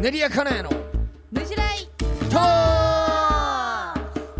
練りやかなやのねじらいトー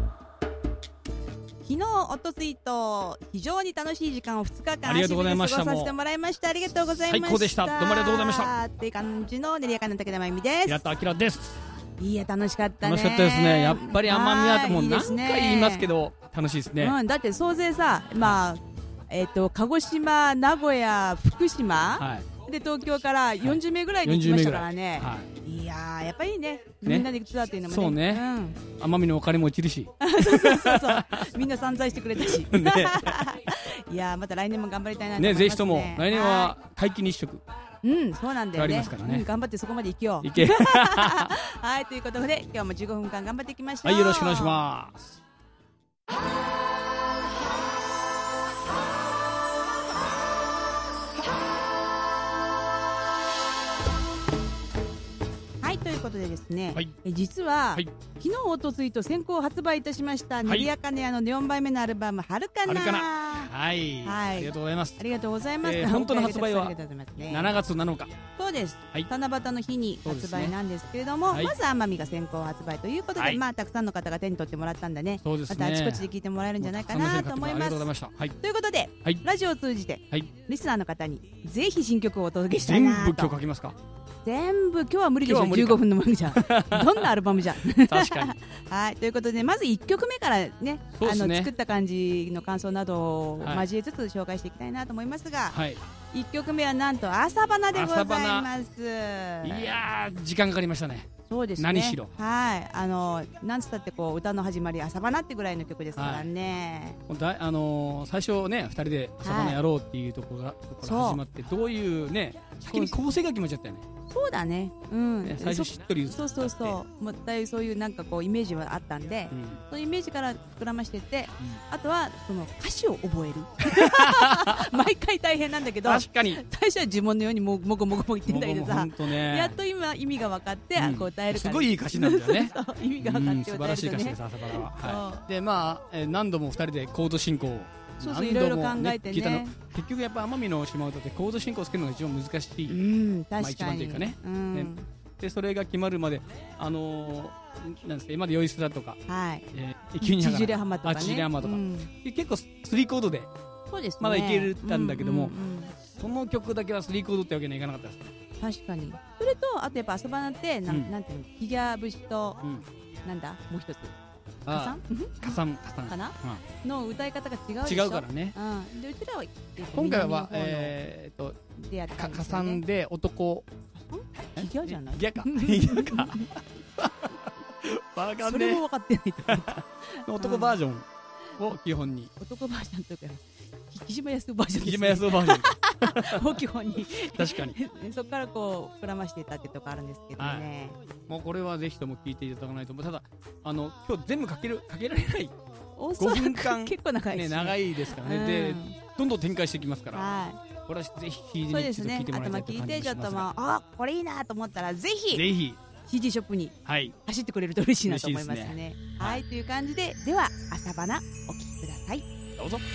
昨日おとついと非常に楽しい時間を2日間ありがとうございました過ごさせてもらいました。ありがとうございました。 最高でした。どうもありがとうございましたっていう感じの練りやかな武田真由美です。 平田明です。 いや楽しかったね。 楽しかったですね。やっぱり奄美はもう何回言いますけど、 ど楽しいですね。 だって総勢さ、鹿児島、名古屋、福島、 はい、 で東京から40名ぐらいで行きましたからね。いやーやっぱりね、みんなで行くツアーっていうのもね、 そうね、奄美のお金も落ちるしそうみんな散財してくれたし、いやーまた来年も頑張りたいなと思いますね。 ぜひとも来年は皆既日食、 そうなんだよね。頑張ってそこまで行けよう。はい、ということで今日も15分間頑張っていきましょう。 はい、よろしくお願いします。 ということでですね、実は、昨日おとついと先行発売いたしました練りやかねやの4枚目のアルバムはるかな。 はい、ありがとうございます。 ありがとうございます。 本当の発売は7月7日。 そうです、七夕の日に発売なんですけれども、まず奄美が先行発売ということで、たくさんの方が手に取ってもらったんだね。またあちこちで聞いてもらえるんじゃないかなと思います。ということで、ラジオを通じてリスナーの方にぜひ新曲をお届けしたいなと。 全部今日書きますか？ 全部今日は無理でしょ。15分の番組じゃんどんなアルバムじゃん確かにはい、ということでまず1曲目からね、作った感じの感想などを交えつつ紹介していきたいなと思いますが、1曲目はなんと朝花でございます。いやー時間かかりましたね。 そうですね、 何しろなんつったってこう歌の始まり朝花ってぐらいの曲ですからね。 最初ね2人で朝花やろうっていうところから始まって、どういうね先に構成が決まっちゃったよね。 そうだね、 最初しっとりそうもうだいぶそういうなんかこうイメージはあったんで、そのイメージから膨らましていって、あとはその歌詞を覚える毎回大変なんだけど、 確かに最初は呪文のようにもごもご言ってんだけどさ、やっと今意味が分かってこう歌えるから、 すごいいい歌詞なんだよね意味が分かって素晴らしい歌詞です。朝花はで何度も2人でコード進行をいろいろ考えてね。 結局やっぱ奄美の島歌ってコード進行をつけるのが一番難しい、 確かに一番というかね、でそれが決まるまでなんですか、今までヨイスラとかちじれ浜とかね、 結構3コードでまだいけたんだけども、その曲だけは3コードってわけにはいかなかったです。 確かに。それとあとやっぱ朝花ってなんていうの、ひぎ節となんだもう一つかなの歌い方が違うでしょ。 違うからね。 でうちらは今回はかさんで男ひぎゃじゃない？ ひぎゃかそれも分かってない男バージョンを基本に、 男バージョンというか木島康夫バージョン、 木島康夫バージョンを基本に確かにそこからこう膨らましていったってとこあるんですけどね。 もうこれはぜひとも聞いていただかないと。ただ今日全部かけられない 5分間結構長いし、 長いですからね。でどんどん展開していきますから、これはぜひそうですね、頭聞いてちょっとこれいいなと思ったらぜひ CD ショップに走ってくれると嬉しいなと思いますね。はい、という感じで、では朝花お聴きください。 どうぞ。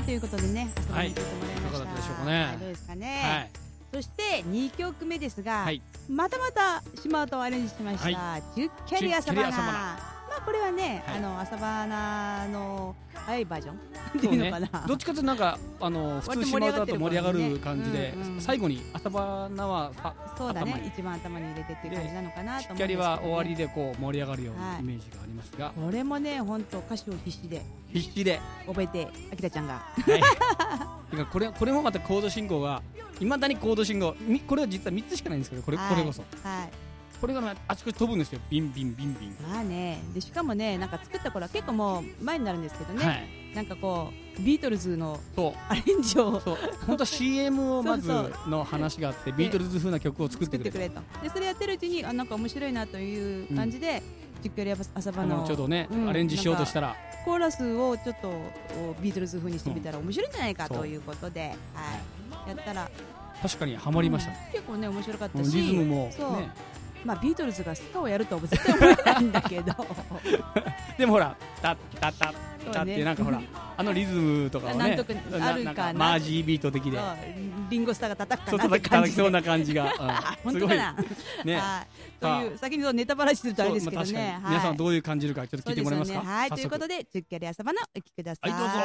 ということでね、遊びに行ってもらいました。 どうだったでしょうかね。 どうですかね。そして2曲目ですが、また島唄をアレンジしました。10キャリ朝バナ。これはね、朝バナの早いバージョンっていうのかな。 どっちかというとなんか普通島唄だと盛り上がる感じで、最後に朝バナはそうだね、一番頭に入れてっていう感じなのかなと思うんですけどね。 キャリは終わりでこう盛り上がるようなイメージがありますが、 これもね本当歌詞を必死で覚えて秋田ちゃんが。 これもまたコード進行がいまだにコード進行、これは実は3つしかないんですけど、これこそ。これがあちこち飛ぶんですよ。ビンビンビンビン。 まあね、でしかもね、なんか作った頃は結構もう前になるんですけどね、なんかこうビートルズのアレンジを、 本当は CM をまずの話があってビートルズ風な曲を作ってくれと。 でそれやってるうちになんか面白いなという感じで、10キャリ朝バナをちょっとねアレンジしようとしたら、 コーラスをちょっとビートルズ風にしてみたら面白いんじゃないかということで、やったら確かにハマりました。 結構ね面白かったし、 リズムもね。 まあビートルズがスカをやるとは絶対思えないんだけどでもほらタッタッタッタってなんかほらリズムとかはねあるかな、 マージービート的でリンゴスターが叩くかなって感じで、 そうな感じが本当かなね。という先にネタバラシするとあれですけどね、 皆さんどういう感じるかちょっと聞いてもらえますか。 はい、ということで10キャリ朝バナお聞きください。 はい、どうぞ。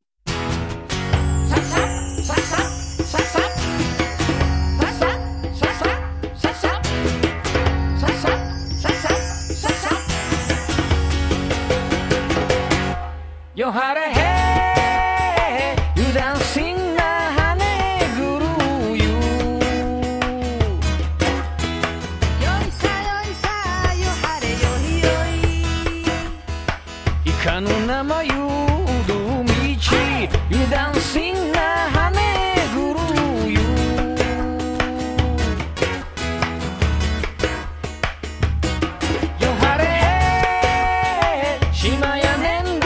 よはれへ油断しんな羽ぐるゆよいさよはれよいよいいかぬ生ゆる道油断しんな羽ぐるゆよはれへ島やねん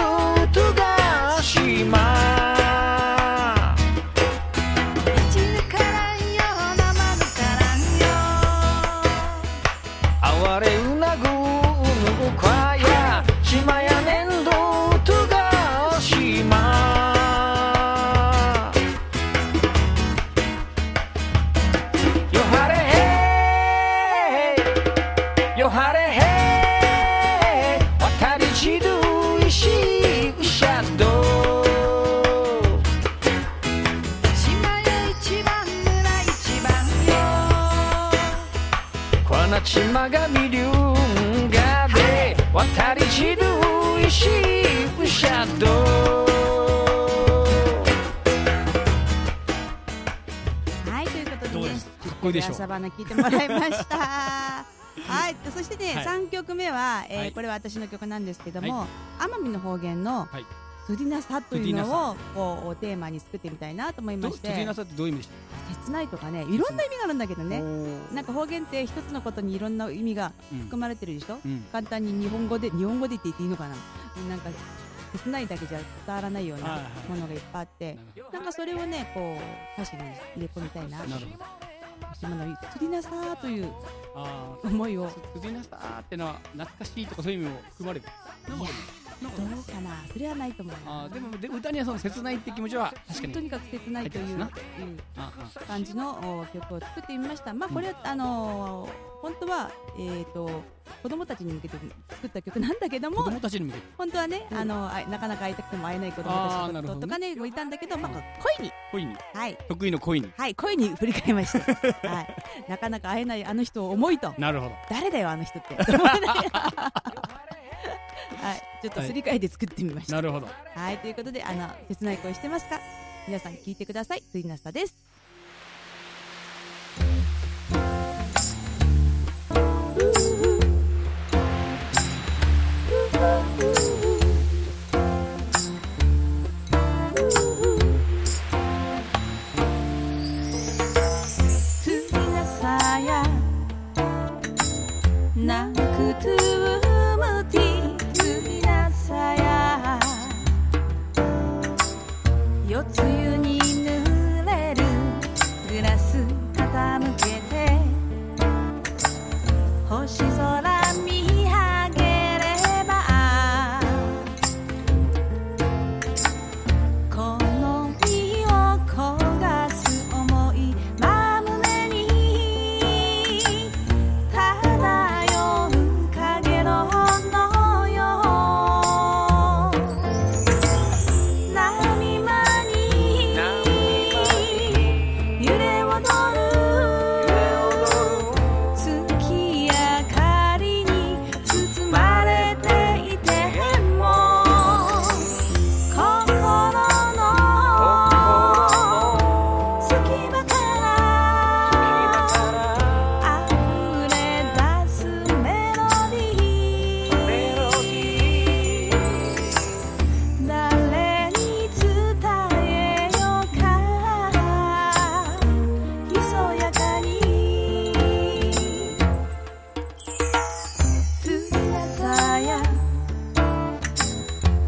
島が見りゅんがで渡り散る石うしゃど。 はい、ということでね、かっこいいでしょ。朝バナ聞いてもらいました。はい、そしてね、3曲目はこれは私の曲なんですけども、奄美の方言のトゥディナサというのをこうテーマに作ってみたいなと思いまして。 トゥディナサってどういう意味でした？ 切ないとかね、いろんな意味があるんだけどね、なんか方言って一つのことにいろんな意味が含まれてるでしょ。簡単に日本語で言っていいのかな、なんか切ないだけじゃ伝わらないようなものがいっぱいあって、なんかそれをねこう歌詞に入れ込みたいな。島のトゥディナサーという思いを。 トゥディナサーってのは懐かしいとかそういう意味も含まれる。 どうかな、それはないと思う。 でも歌にはその切ないって気持ちは確かにとにかく切ないという感じの曲を作ってみました。まあこれ本当は子供たちに向けて作った曲なんだけども、本当はねなかなか会いたくても会えない子供たちとかねいたんだけど、まあ恋に得意の恋に恋に振り返りました。はい、なかなか会えないあの人を思いと、 なるほど、 誰だよあの人ってはい、ちょっとすり替えて作ってみました。 なるほど。 はい、ということで切ない声してますか、皆さん聞いてください。トゥディナサです。夜露に濡れる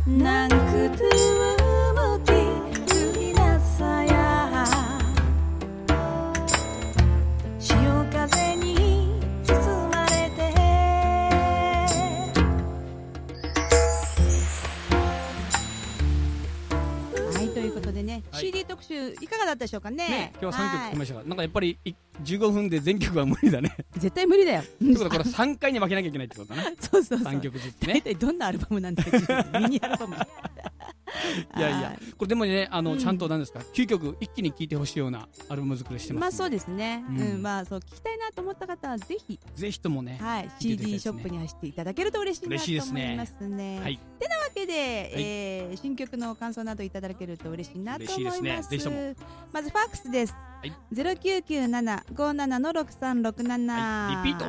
CD 特集いかがだったでしょうかね。 今日は3曲聞きましたが、なんかやっぱり15分で全曲は無理だね。 絶対無理だよ。 ということはこれ3回に分けなきゃいけないってことだな。 そうそうそう。 3曲ずつね。 大体どんなアルバムなんだっけミニアルバム。 いやいや、これでもね、ちゃんとなんですか、9曲一気に聴いてほしいようなアルバム作りしてます。 まあそうですね。まあそう聞きたいなと思った方はぜひともね、 CD ショップに走っていただけると嬉しいなと思いますね。はい。てなわけで、新曲の感想などいただけると嬉しいなと思います。ぜひとも。まずファックスです。0997-57-6367、 リピート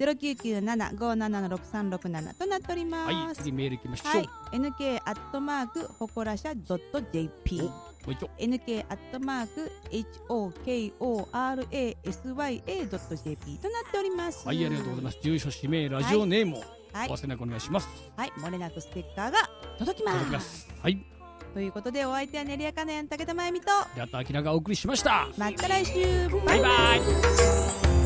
0997-57-6367 となっております。 はい、次メールいきましょう。 NK アットマークほこらしゃ .jp NK アットマーク HOKORASYA.jp となっております。 はい、ありがとうございます。住所、氏名、ラジオネームをお忘れなくお願いします。 はい、漏れなくステッカーが届きます。 はい。 ということでお相手は練りやかなやん武田真由美と平田明がお送りしました。 また来週。 バイバイ。